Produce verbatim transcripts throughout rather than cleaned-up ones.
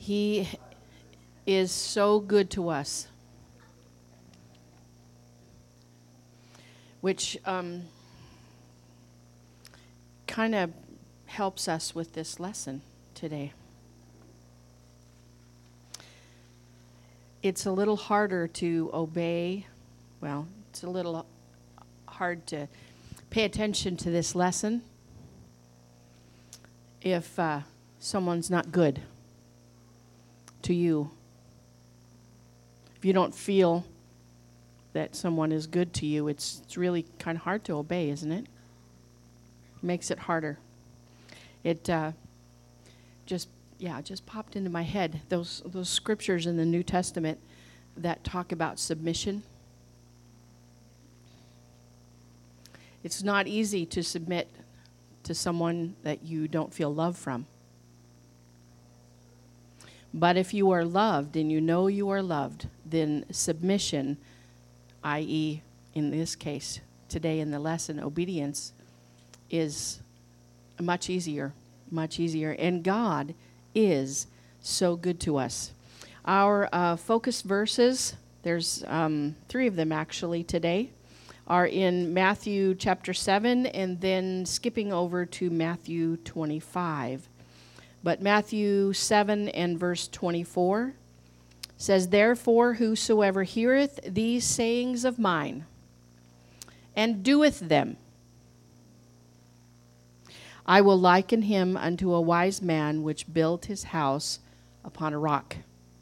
He is so good to us, which um, kind of helps us with this lesson today. It's a little harder to obey. Well, it's a little hard to pay attention to this lesson if uh, someone's not good to you. If you don't feel that someone is good to you, it's, it's really kind of hard to obey, isn't it? Makes it harder. It uh, just, yeah, it just popped into my head. Those those scriptures in the New Testament that talk about submission. It's not easy to submit to someone that you don't feel love from. But if you are loved and you know you are loved, then submission, that is, in this case, today in the lesson, obedience, is much easier, much easier. And God is so good to us. Our uh, focus verses, there's um, three of them actually today, are in Matthew chapter seven and then skipping over to Matthew twenty-five. But Matthew seven and verse twenty-four says, "Therefore whosoever heareth these sayings of mine, and doeth them, I will liken him unto a wise man which built his house upon a rock."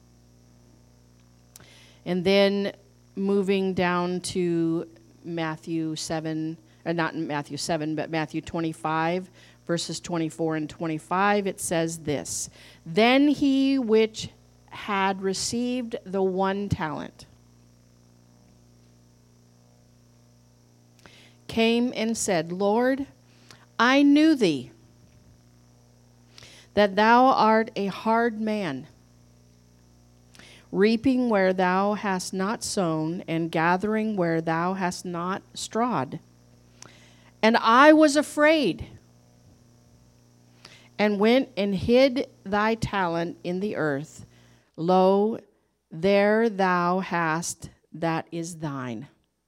And then moving down to Matthew seven, or not Matthew seven, but Matthew twenty-five, verses twenty-four and twenty-five, it says this, "Then he which had received the one talent came and said, Lord, I knew thee, that thou art a hard man, reaping where thou hast not sown, and gathering where thou hast not strawed. And I was afraid, and went and hid thy talent in the earth. Lo, there thou hast that is thine."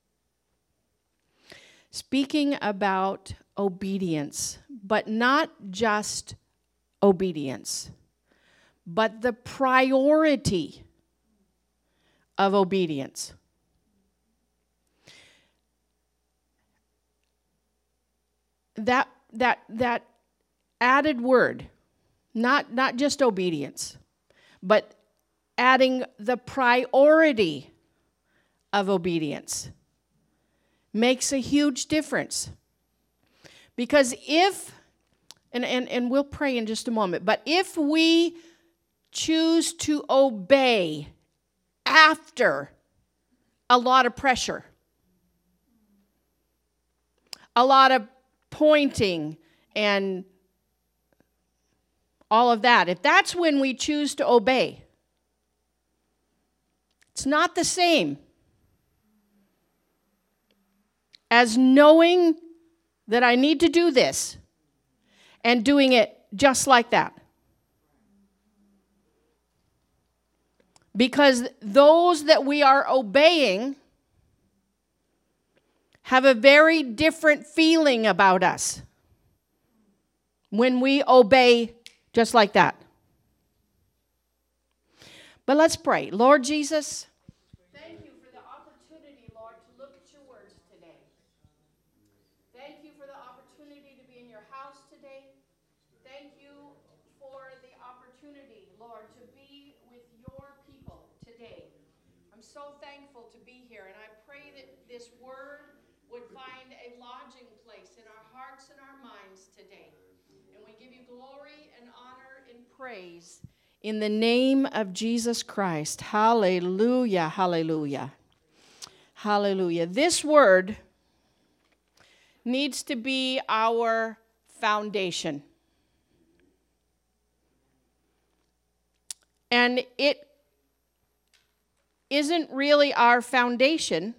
Speaking about obedience, but not just obedience, but the priority of obedience. That that that added word, not not just obedience, but adding the priority of obedience makes a huge difference. Because if, and, and, and we'll pray in just a moment, but if we choose to obey after a lot of pressure, a lot of pointing and all of that, if that's when we choose to obey, it's not the same as knowing that I need to do this and doing it just like that. Because those that we are obeying have a very different feeling about us when we obey just like that. But let's pray. Lord Jesus, thank you for the opportunity, Lord, to look at your words today. Thank you for the opportunity to be in your house today. Thank you for the opportunity, Lord, to be with your people today. I'm so thankful to be here, and I pray that this word would find a lodging place in our hearts and our minds today. And we give you glory and honor and praise in the name of Jesus Christ. Hallelujah, hallelujah, hallelujah. This word needs to be our foundation. And it isn't really our foundation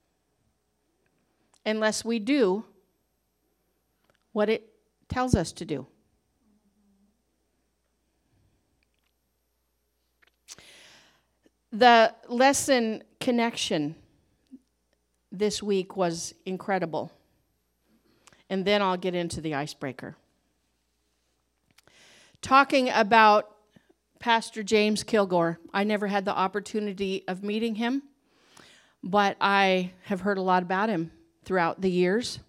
unless we do what it tells us to do. The lesson connection this week was incredible. And then I'll get into the icebreaker. Talking about Pastor James Kilgore, I never had the opportunity of meeting him, but I have heard a lot about him throughout the years.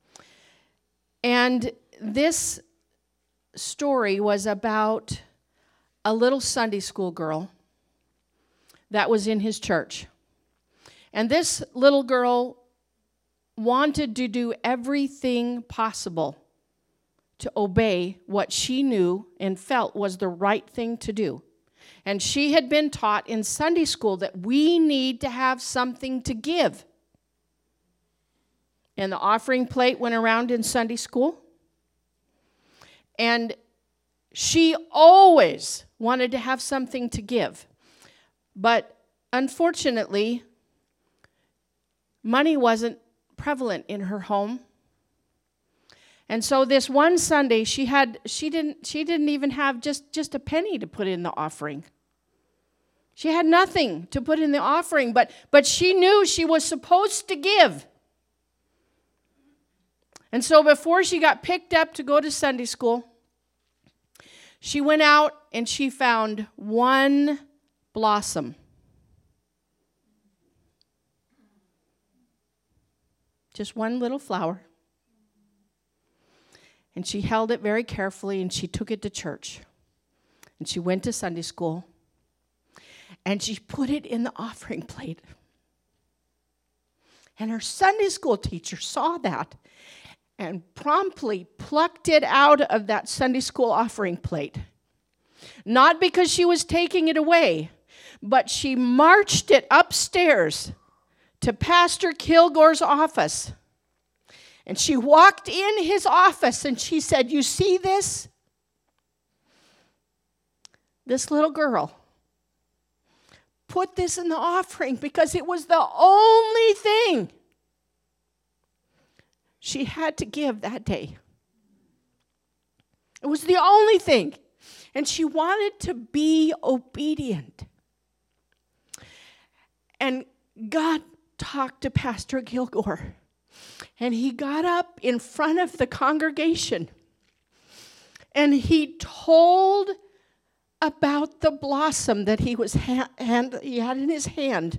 And this story was about a little Sunday school girl that was in his church. And this little girl wanted to do everything possible to obey what she knew and felt was the right thing to do. And she had been taught in Sunday school that we need to have something to give. And the offering plate went around in Sunday school. And she always wanted to have something to give. But unfortunately, money wasn't prevalent in her home. And so this one Sunday, she had she didn't she didn't even have just, just a penny to put in the offering. She had nothing to put in the offering, but but she knew she was supposed to give. And so before she got picked up to go to Sunday school, she went out and she found one blossom. Just one little flower. And she held it very carefully and she took it to church. And she went to Sunday school. And she put it in the offering plate. And her Sunday school teacher saw that and promptly plucked it out of that Sunday school offering plate. Not because she was taking it away, but she marched it upstairs to Pastor Kilgore's office. And she walked in his office and she said, "You see this? This little girl put this in the offering because it was the only thing she had to give that day. It was the only thing. And she wanted to be obedient." And God talked to Pastor Kilgore. And he got up in front of the congregation. And he told about the blossom that he was ha- hand, he had in his hand.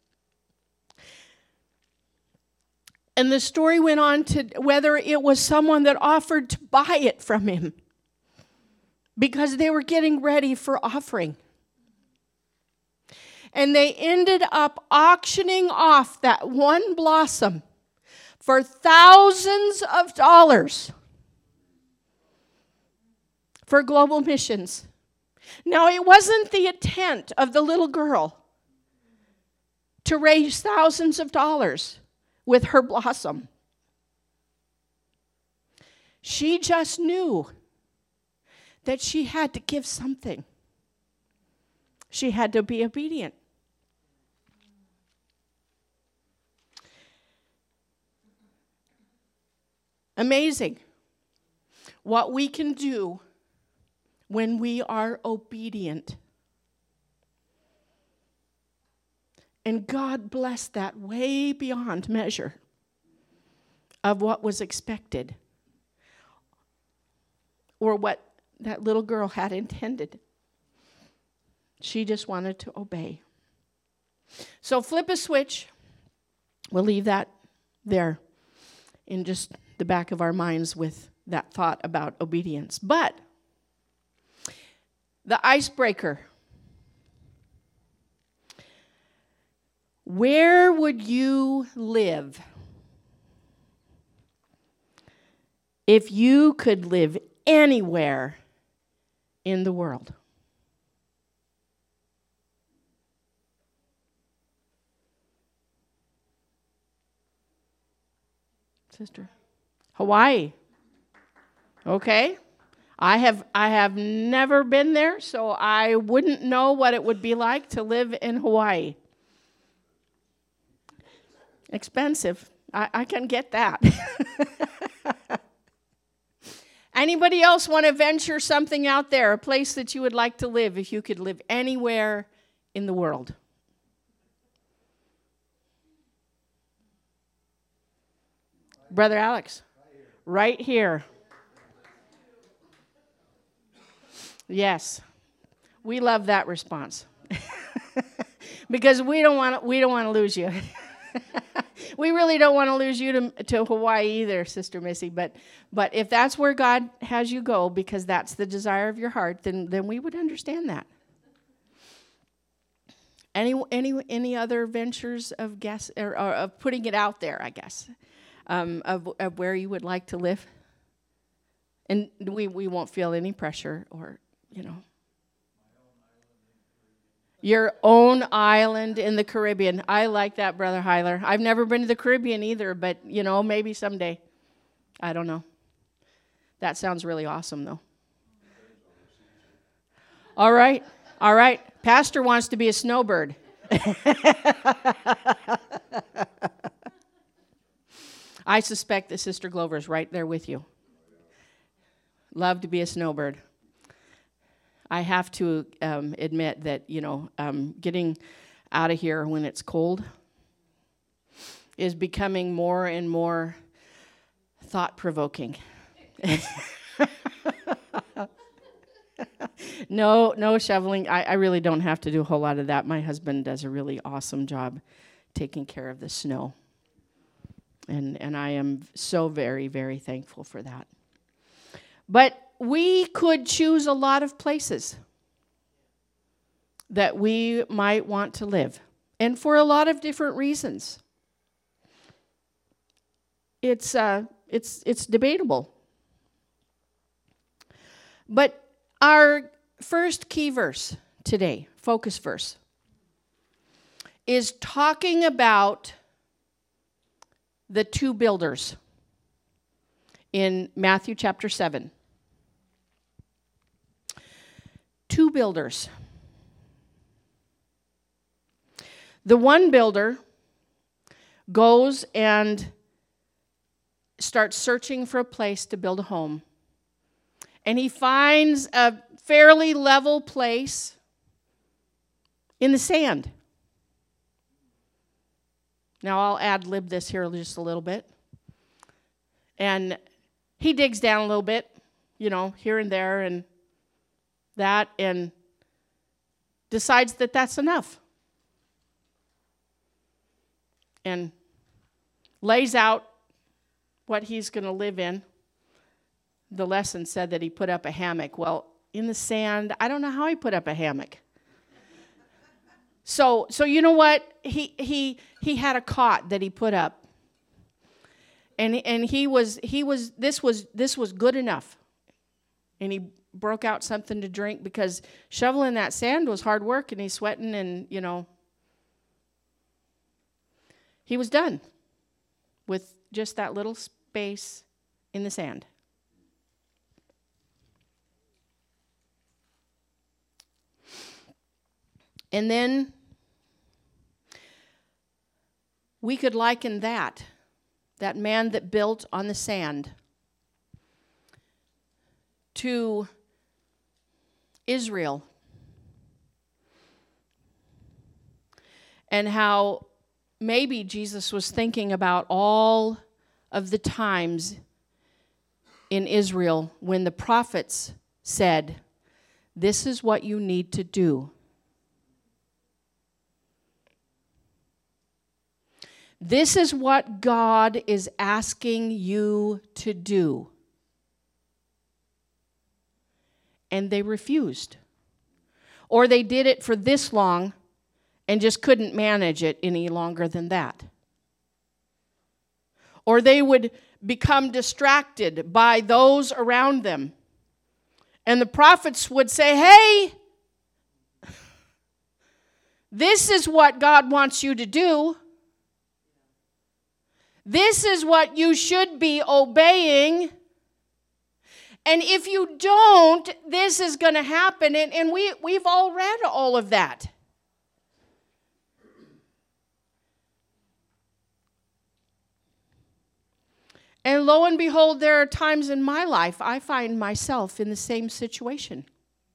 And the story went on to whether it was someone that offered to buy it from him because they were getting ready for offering. And they ended up auctioning off that one blossom for thousands of dollars for global missions. Now, it wasn't the intent of the little girl to raise thousands of dollars with her blossom. She just knew that she had to give something. She had to be obedient. Amazing what we can do when we are obedient. And God blessed that way beyond measure of what was expected or what that little girl had intended. She just wanted to obey. So flip a switch. We'll leave that there in just the back of our minds with that thought about obedience. But the icebreaker. Where would you live if you could live anywhere in the world? Sister? Hawaii. Okay. I have I have never been there, so I wouldn't know what it would be like to live in Hawaii. Expensive. I, I can get that. Anybody else want to venture something out there, a place that you would like to live if you could live anywhere in the world? Brother Alex, right here. Yes, we love that response because we don't want we don't want to lose you. We really don't want to lose you to, to Hawaii either, Sister Missy. But but if that's where God has you go, because that's the desire of your heart, then then we would understand that. Any any any other ventures of guess or, or of putting it out there, I guess, um, of of where you would like to live, and we we won't feel any pressure or you know. Your own island in the Caribbean. I like that, Brother Heiler. I've never been to the Caribbean either, but, you know, maybe someday. I don't know. That sounds really awesome, though. All right. All right. Pastor wants to be a snowbird. I suspect that Sister Glover is right there with you. Love to be a snowbird. I have to um, admit that, you know, um, getting out of here when it's cold is becoming more and more thought-provoking. no, no shoveling. I, I really don't have to do a whole lot of that. My husband does a really awesome job taking care of the snow. And, and I am so very, very thankful for that. But we could choose a lot of places that we might want to live, and for a lot of different reasons. It's uh, it's it's debatable. But our first key verse today, focus verse, is talking about the two builders in Matthew chapter seven. Two builders. The one builder goes and starts searching for a place to build a home. And he finds a fairly level place in the sand. Now I'll ad-lib this here just a little bit. And he digs down a little bit, you know, here and there and that, and decides that that's enough. And lays out what he's going to live in. The lesson said that he put up a hammock. Well, in the sand, I don't know how he put up a hammock. So, so you know what? He he he had a cot that he put up. And and he was he was this was this was good enough. And he broke out something to drink because shoveling that sand was hard work, and he's sweating, and you know, he was done with just that little space in the sand. And then we could liken that, that man that built on the sand, to Israel, and how maybe Jesus was thinking about all of the times in Israel when the prophets said, this is what you need to do. This is what God is asking you to do. And they refused. Or they did it for this long and just couldn't manage it any longer than that. Or they would become distracted by those around them. And the prophets would say, hey, this is what God wants you to do. This is what you should be obeying. And if you don't, this is going to happen. And, and we, we've all read all of that. And lo and behold, there are times in my life I find myself in the same situation.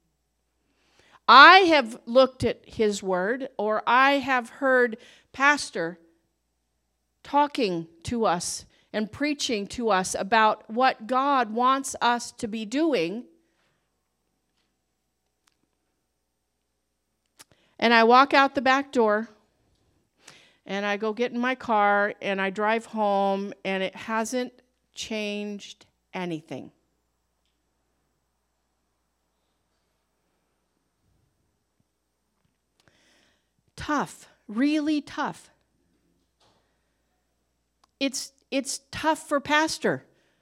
I have looked at his word, or I have heard Pastor talking to us and preaching to us about what God wants us to be doing. And I walk out the back door, and I go get in my car, and I drive home, and it hasn't changed anything. Tough, really tough. It's it's tough for Pastor.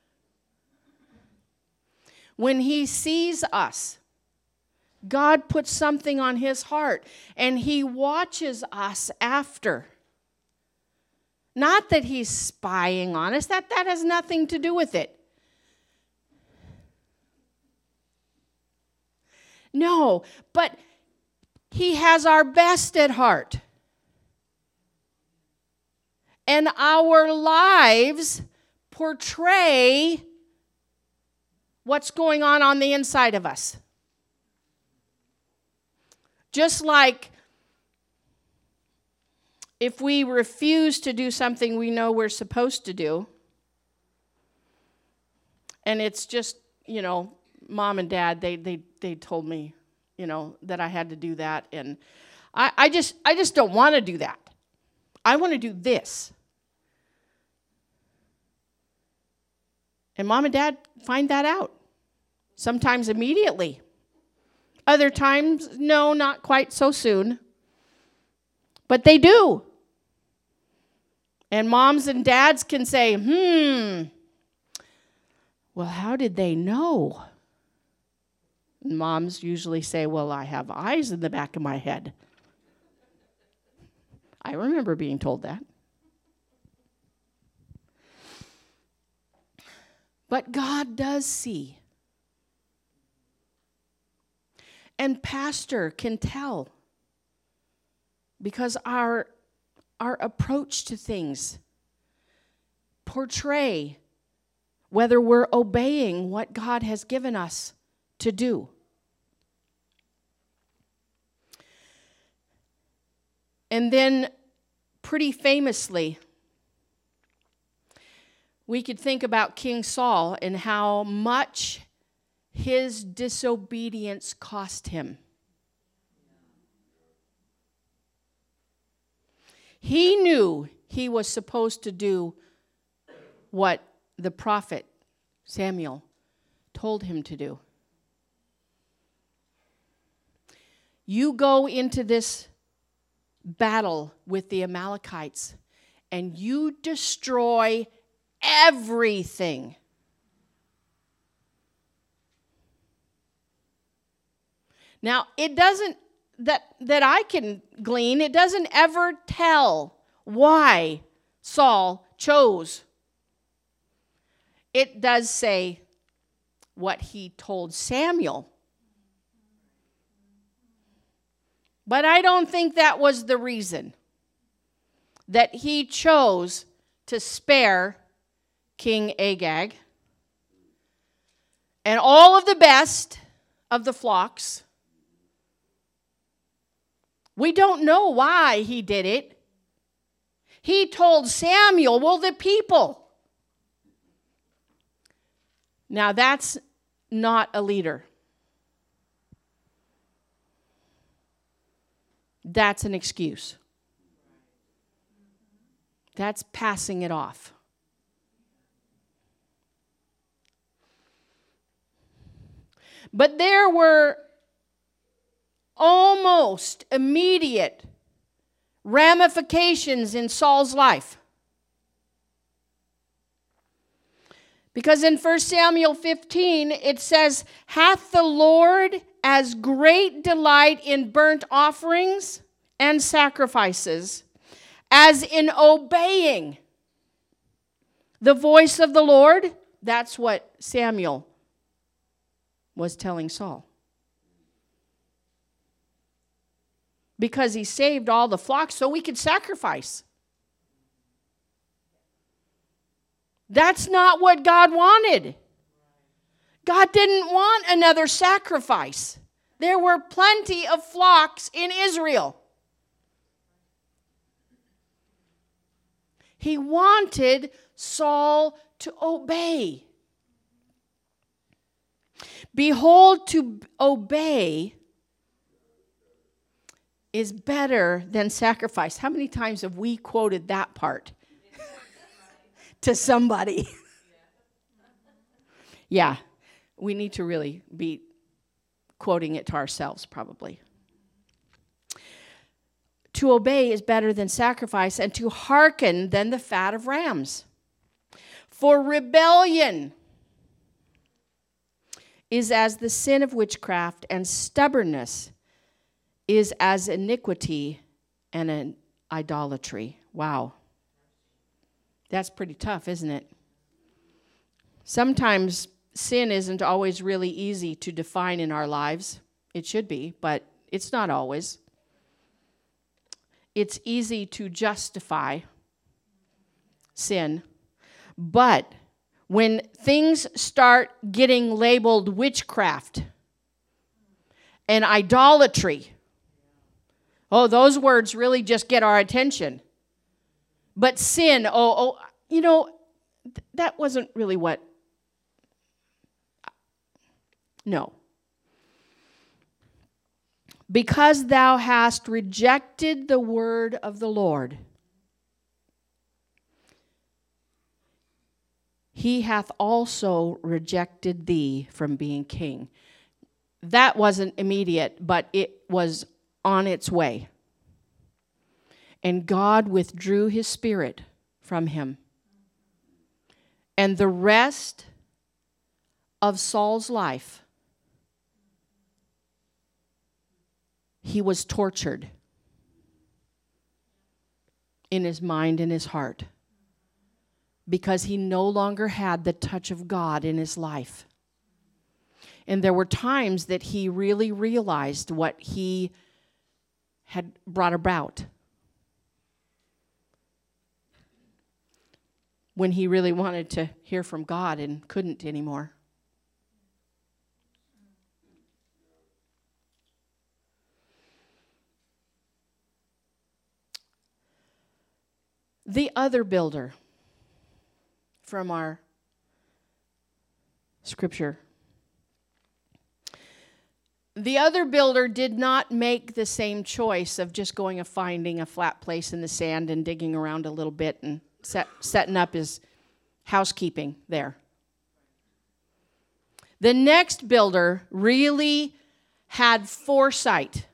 When he sees us, God puts something on his heart, and he watches us after. Not that he's spying on us. That, that has nothing to do with it. No, but he has our best at heart. And our lives portray what's going on on the inside of us. Just like if we refuse to do something we know we're supposed to do, and it's just, you know, mom and dad, they they they told me, you know, that I had to do that, and I, I just I just don't want to do that. I want to do this. And mom and dad find that out. Sometimes immediately. Other times, no, not quite so soon. But they do. And moms and dads can say, hmm, well, how did they know? And moms usually say, well, I have eyes in the back of my head. I remember being told that. But God does see. And Pastor can tell. Because our, our approach to things portray whether we're obeying what God has given us to do. And then, pretty famously, we could think about King Saul and how much his disobedience cost him. He knew he was supposed to do what the prophet Samuel told him to do. You go into this battle with the Amalekites and you destroy everything. Now, it doesn't, that, that I can glean, it doesn't ever tell why Saul chose. It does say what he told Samuel. But I don't think that was the reason that he chose to spare King Agag and all of the best of the flocks. We don't know why he did it. He told Samuel, well, the people. Now, that's not a leader. That's an excuse. That's passing it off. But there were almost immediate ramifications in Saul's life. Because in First Samuel fifteen, it says, hath the Lord as great delight in burnt offerings and sacrifices as in obeying the voice of the Lord? That's what Samuel was telling Saul. Because he saved all the flocks so we could sacrifice. That's not what God wanted. God didn't want another sacrifice. There were plenty of flocks in Israel. He wanted Saul to obey. Behold, to obey is better than sacrifice. How many times have we quoted that part to somebody? Yeah, we need to really be quoting it to ourselves, probably. To obey is better than sacrifice, and to hearken than the fat of rams. For rebellion is as the sin of witchcraft, and stubbornness is as iniquity and an idolatry. Wow. That's pretty tough, isn't it? Sometimes sin isn't always really easy to define in our lives. It should be, but it's not always. It's easy to justify sin, but when things start getting labeled witchcraft and idolatry, oh, those words really just get our attention. But sin, oh, oh, you know, th- that wasn't really what, no. Because thou hast rejected the word of the Lord, he hath also rejected thee from being king. That wasn't immediate, but it was on its way. And God withdrew his spirit from him. And the rest of Saul's life, he was tortured in his mind and his heart, because he no longer had the touch of God in his life. And there were times that he really realized what he had brought about, when he really wanted to hear from God and couldn't anymore. The other builder from our scripture. The other builder did not make the same choice of just going and finding a flat place in the sand and digging around a little bit and set, setting up his housekeeping there. The next builder really had foresight.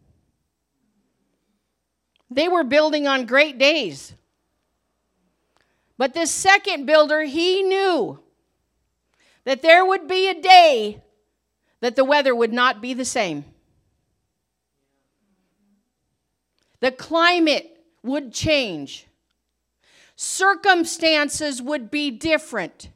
They were building on great days. But this second builder, he knew that there would be a day that the weather would not be the same. The climate would change. Circumstances would be different.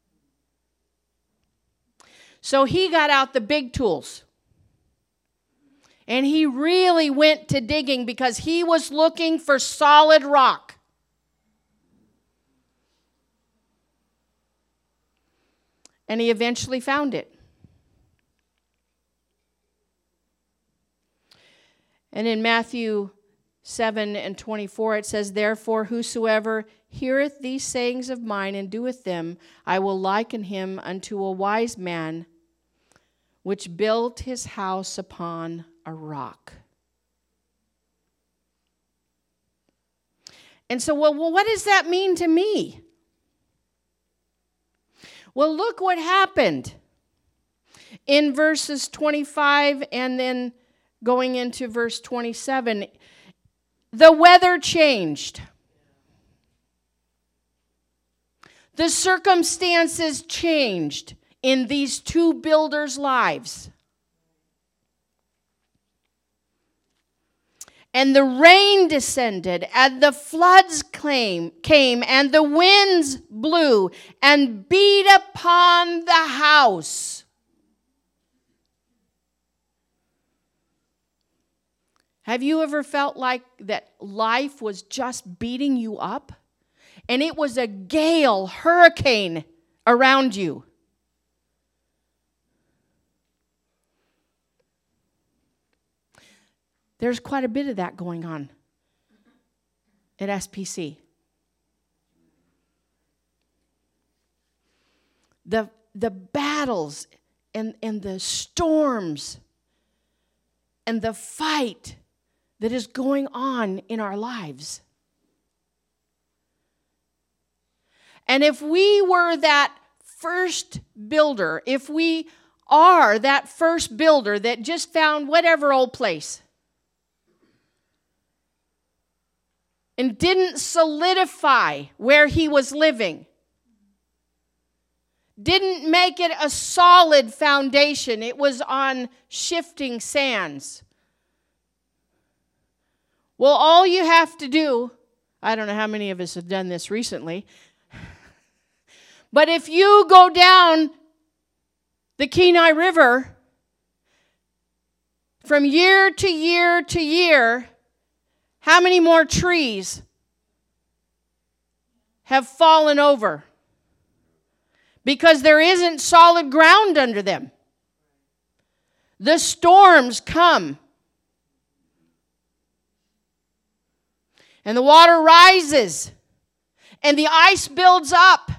So he got out the big tools. And he really went to digging because he was looking for solid rock. And he eventually found it. And in Matthew seven and twenty-four, it says, Therefore, whosoever heareth these sayings of mine and doeth them, I will liken him unto a wise man, which built his house upon a rock. And so, well, well, what does that mean to me? Well, look what happened in verses twenty-five and then going into verse twenty-seven. The weather changed. The circumstances changed in these two builders' lives. And the rain descended, and the floods came, came, and the winds blew and beat upon the house. Have you ever felt like that life was just beating you up? And it was a gale, hurricane around you. There's quite a bit of that going on at S P C. the, the battles and, and the storms and the fight that is going on in our lives. And if we were that first builder, if we are that first builder that just found whatever old place and didn't solidify where he was living, didn't make it a solid foundation, it was on shifting sands. Well, all you have to do, I don't know how many of us have done this recently, but if you go down the Kenai River from year to year to year, how many more trees have fallen over? Because there isn't solid ground under them. The storms come. And the water rises. And the ice builds up.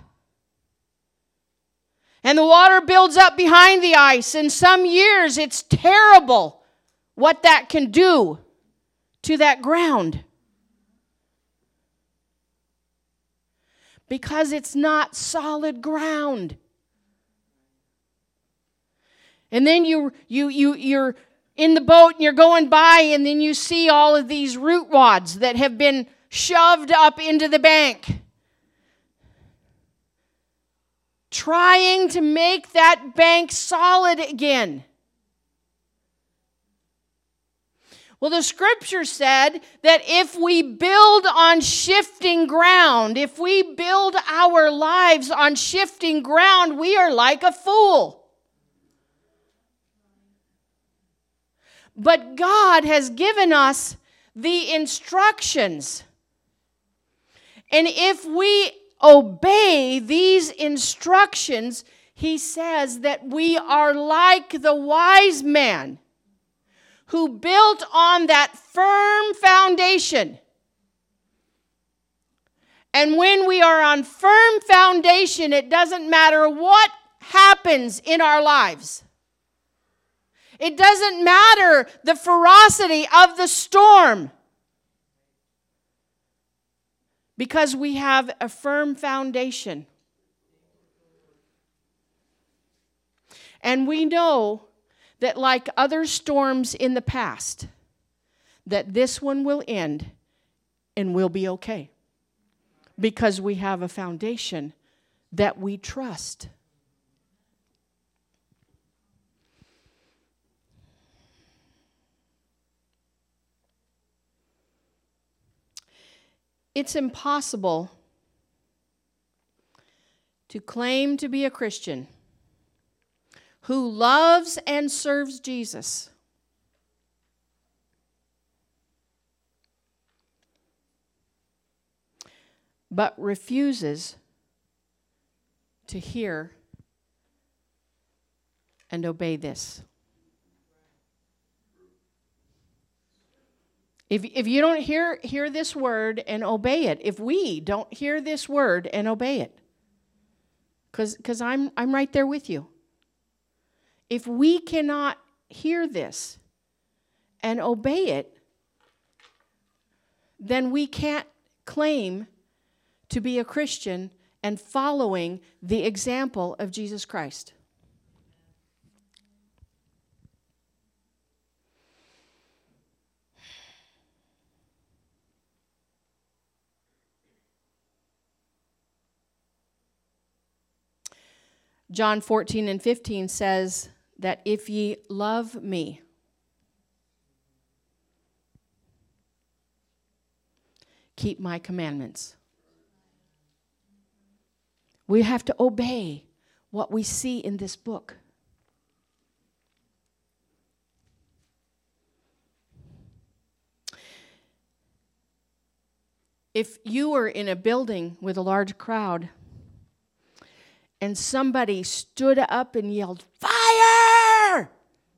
And the water builds up behind the ice. And some years it's terrible what that can do to that ground. Because it's not solid ground. And then you you you you're in the boat and you're going by, and then you see all of these root wads that have been shoved up into the bank, trying to make that bank solid again. Well, the scripture said that if we build on shifting ground, if we build our lives on shifting ground, we are like a fool. But God has given us the instructions. And if we obey these instructions, he says that we are like the wise man who built on that firm foundation. And when we are on firm foundation, it doesn't matter what happens in our lives. It doesn't matter the ferocity of the storm. Because we have a firm foundation. And we know that like other storms in the past, that this one will end and we'll be okay. Because we have a foundation that we trust. It's impossible to claim to be a Christian who loves and serves Jesus but refuses to hear and obey this. If, if you don't hear, hear this word and obey it, if we don't hear this word and obey it, because because I'm I'm right there with you. If we cannot hear this and obey it, then we can't claim to be a Christian and following the example of Jesus Christ. John fourteen and fifteen says that if ye love me, keep my commandments. We have to obey what we see in this book. If you were in a building with a large crowd and somebody stood up and yelled, "Fire!"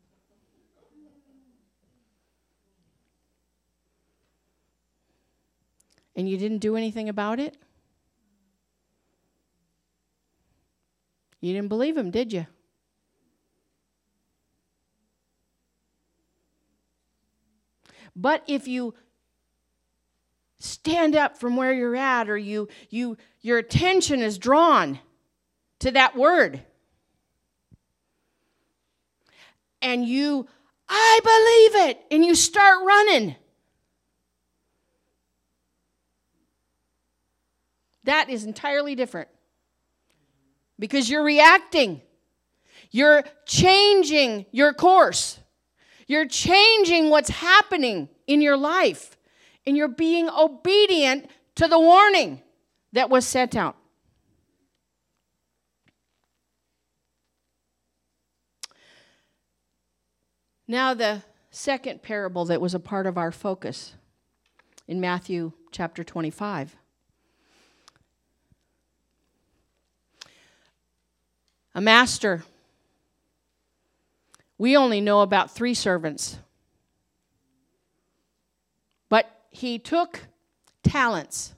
and you didn't do anything about it, You didn't believe him, did you? But if you stand up from where you're at, or you, you, your attention is drawn to that word, and you, I believe it, and you start running, that is entirely different. Because you're reacting. You're changing your course. You're changing what's happening in your life. And you're being obedient to the warning that was sent out. Now, the second parable that was a part of our focus in Matthew chapter twenty-five. A master. We only know about three servants. But he took talents.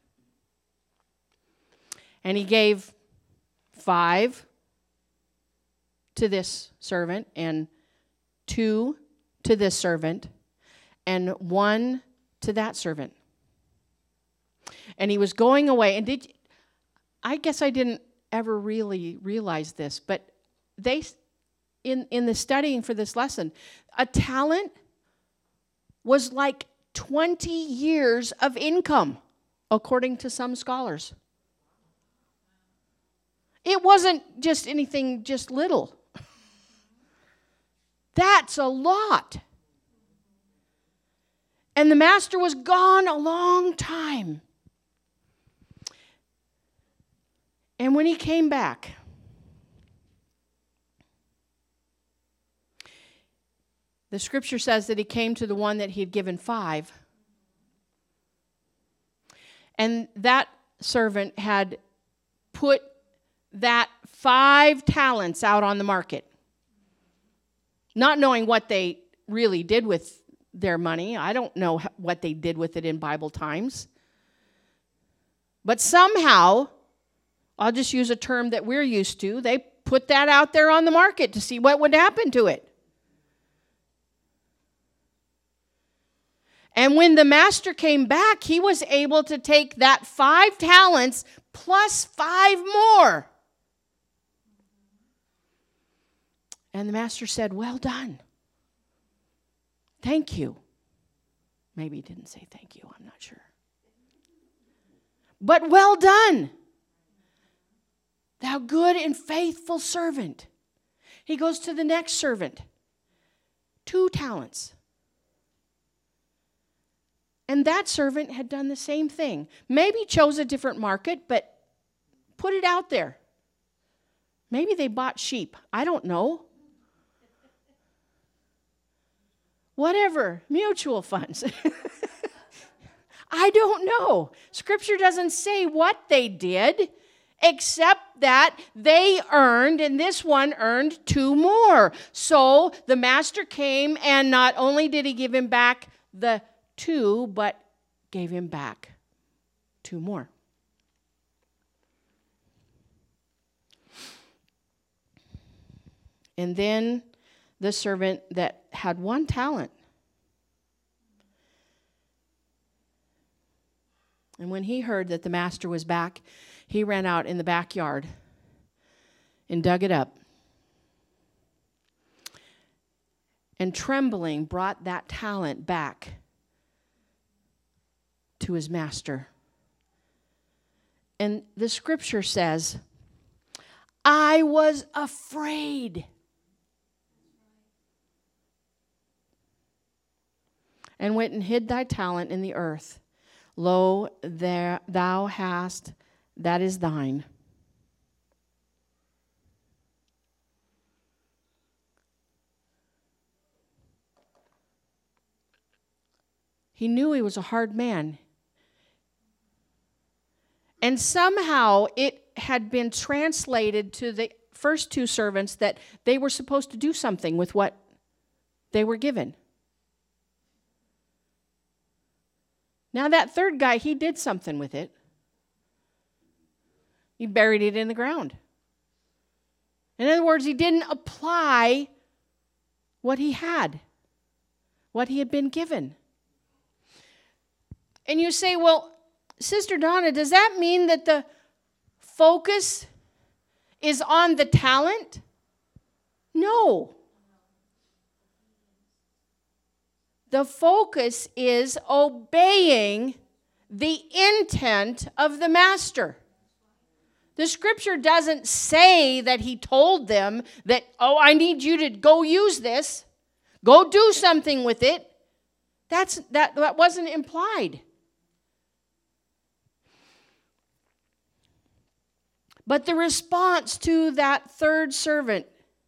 And he gave five to this servant, and two to this servant, and one to that servant. And he was going away. And did I guess I didn't ever really realize this, but they, in, in the studying for this lesson, a talent was like twenty years of income, according to some scholars. It wasn't just anything just little. That's a lot. And the master was gone a long time. And when he came back, the scripture says that he came to the one that he had given five. And that servant had put that five talents out on the market, not knowing what they really did with their money. I don't know what they did with it in Bible times. But somehow, I'll just use a term that we're used to, they put that out there on the market to see what would happen to it. And when the master came back, he was able to take that five talents plus five more. And the master said, well done. Thank you. Maybe he didn't say thank you, I'm not sure. But well done, thou good and faithful servant. He goes to the next servant. Two talents. And that servant had done the same thing. Maybe chose a different market, but put it out there. Maybe they bought sheep. I don't know. Whatever. Mutual funds. I don't know. Scripture doesn't say what they did, except that they earned, and this one earned two more. So the master came, and not only did he give him back the two, but gave him back two more. And then the servant that had one talent. And when he heard that the master was back, he ran out in the backyard and dug it up. And trembling brought that talent back to his master. And the scripture says, I was afraid. And went and hid thy talent in the earth. Lo, there thou hast, that is thine. He knew he was a hard man. And somehow it had been translated to the first two servants that they were supposed to do something with what they were given. Now that third guy, he did something with it. He buried it in the ground. In other words, he didn't apply what he had, what he had been given. And you say, well, Sister Donna, does that mean that the focus is on the talent? No. The focus is obeying the intent of the master. The scripture doesn't say that he told them that, oh, I need you to go use this. Go do something with it. That's, that, that wasn't implied. But the response to that third servant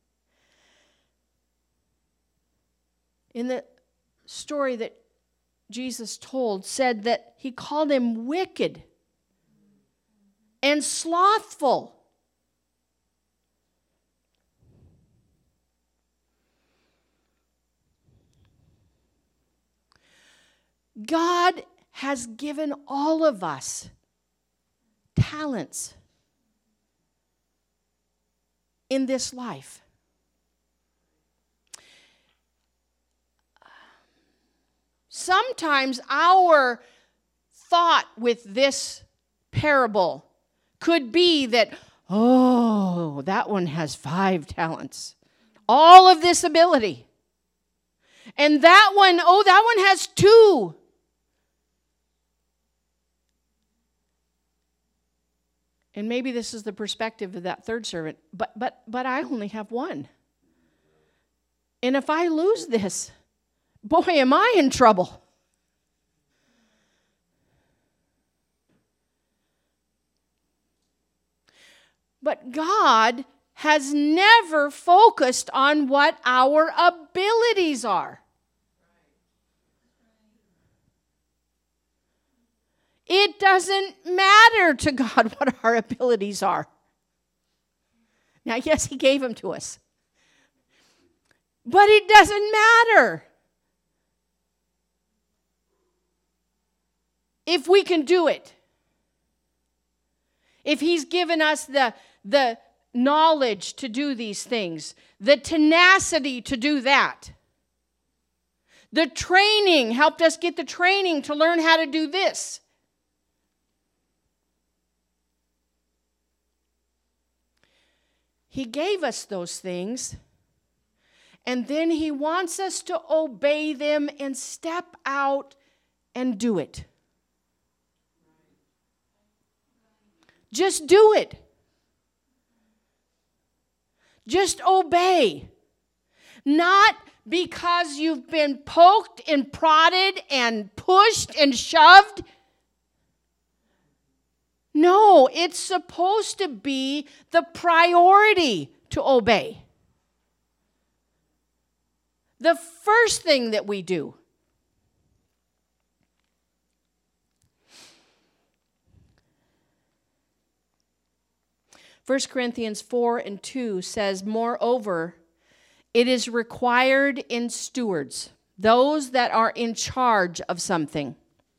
in the story that Jesus told said that he called him wicked and slothful. God has given all of us talents in this life. Sometimes our thought with this parable could be that, oh, that one has five talents. All of this ability. And that one, oh, that one has two. And maybe this is the perspective of that third servant, but but but I only have one. And if I lose this, boy, am I in trouble. But God has never focused on what our abilities are. It doesn't matter to God what our abilities are. Now, yes, he gave them to us. But it doesn't matter. If we can do it. If he's given us the, the knowledge to do these things, the tenacity to do that, the training, helped us get the training to learn how to do this. He gave us those things, and then he wants us to obey them and step out and do it. Just do it. Just obey. Not because you've been poked and prodded and pushed and shoved. No, it's supposed to be the priority to obey. The first thing that we do. First Corinthians four and two says, moreover, it is required in stewards, those that are in charge of something,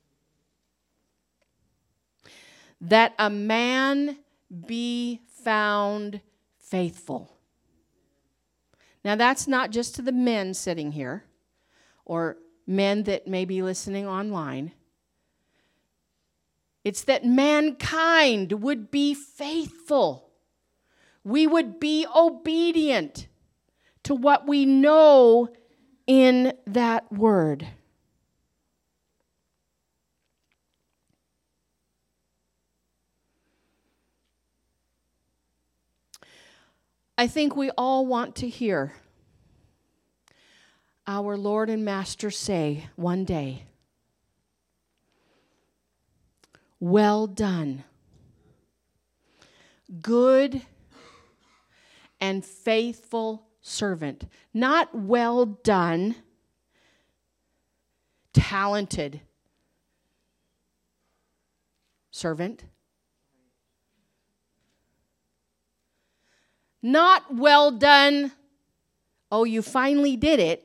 that a man be found faithful. Now, that's not just to the men sitting here or men that may be listening online. It's that mankind would be faithful. We would be obedient to what we know in that word. I think we all want to hear our Lord and Master say one day, well done, good and faithful servant. Not well done, talented servant. Not well done, oh, you finally did it.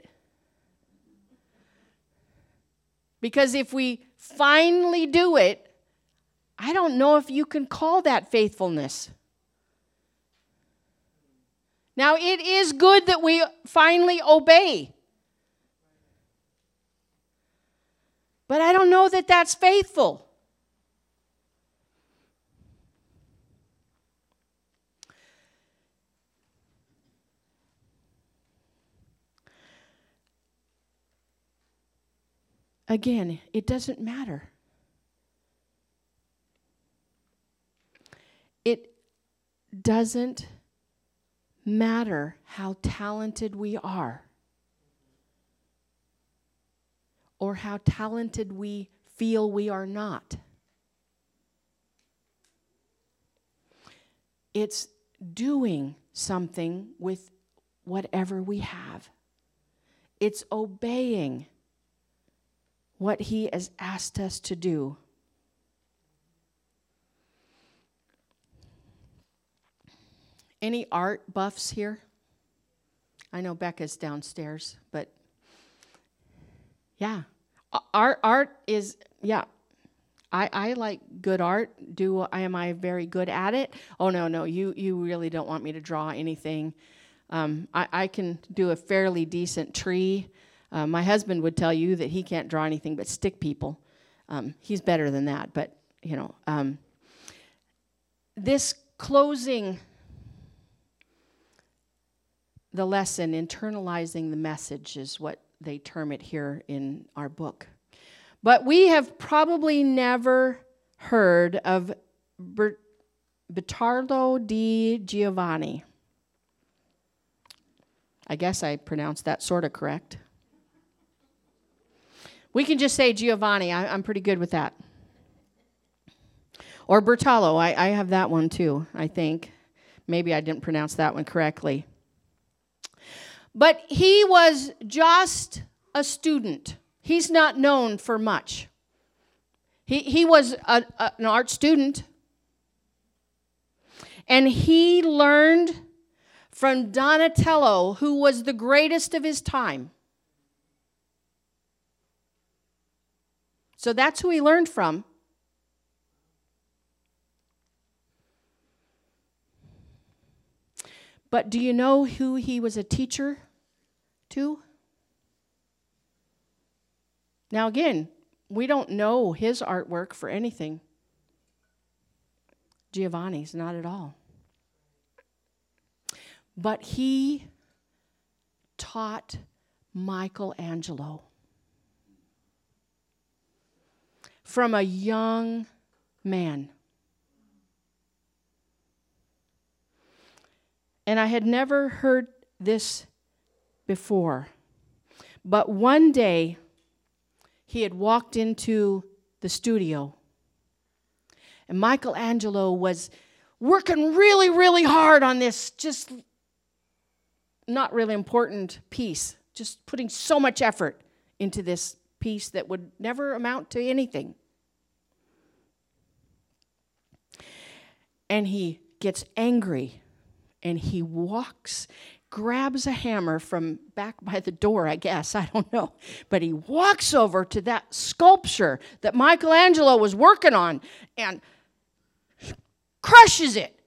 Because if we finally do it, I don't know if you can call that faithfulness. Now, it is good that we finally obey. But I don't know that that's faithful. Again, it doesn't matter. It doesn't matter how talented we are or how talented we feel we are not. It's doing something with whatever we have. It's obeying what He has asked us to do. Any art buffs here? I know Becca's downstairs, but yeah. Art art is, yeah. I, I like good art. Do am I very good at it? Oh, no, no. You you really don't want me to draw anything. Um, I, I can do a fairly decent tree. Uh, my husband would tell you that he can't draw anything but stick people. Um, he's better than that, but, you know. Um, this closing the lesson, internalizing the message, is what they term it here in our book. But we have probably never heard of Ber- Bertardo di Giovanni. I guess I pronounced that sort of correct. We can just say Giovanni. I, I'm pretty good with that. Or Bertalo. I, I have that one too, I think. Maybe I didn't pronounce that one correctly. But he was just a student. He's not known for much. He, he was a, a, an art student. And he learned from Donatello, who was the greatest of his time. So that's who he learned from. But do you know who he was a teacher to? Now again, we don't know his artwork for anything. Giovanni's not at all. But he taught Michelangelo from a young man. And I had never heard this before. But one day, he had walked into the studio. And Michelangelo was working really, really hard on this just not really important piece. Just putting so much effort into this piece that would never amount to anything. And he gets angry. And he walks, grabs a hammer from back by the door, I guess. I don't know. But he walks over to that sculpture that Michelangelo was working on and crushes it.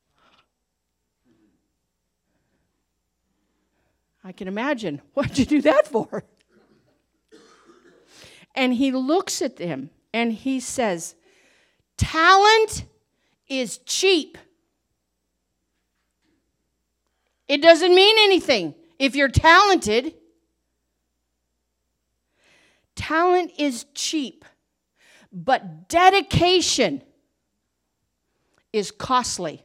I can imagine. What'd you do that for? And he looks at him and he says, "Talent is cheap. It doesn't mean anything if you're talented. Talent is cheap, but dedication is costly.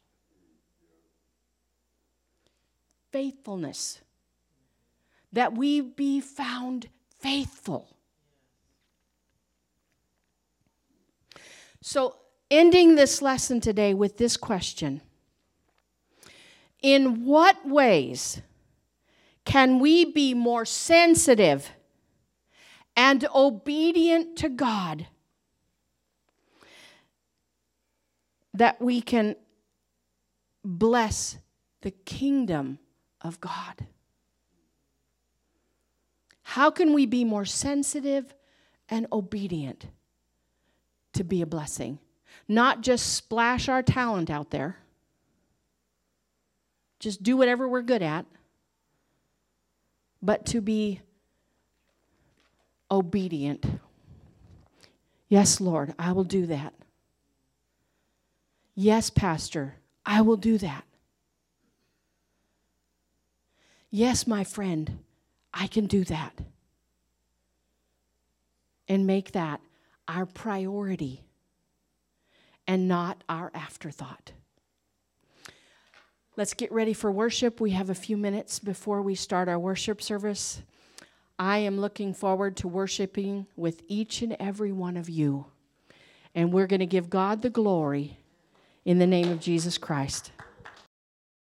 Faithfulness. That we be found faithful." So, ending this lesson today with this question. In what ways can we be more sensitive and obedient to God that we can bless the kingdom of God? How can we be more sensitive and obedient to be a blessing? Not just splash our talent out there. just do whatever we're good at, but to be obedient. Yes, Lord, I will do that. Yes, Pastor, I will do that. Yes, my friend, I can do that. And make that our priority and not our afterthought. Let's get ready for worship. We have a few minutes before we start our worship service. I am looking forward to worshiping with each and every one of you. And we're going to give God the glory in the name of Jesus Christ.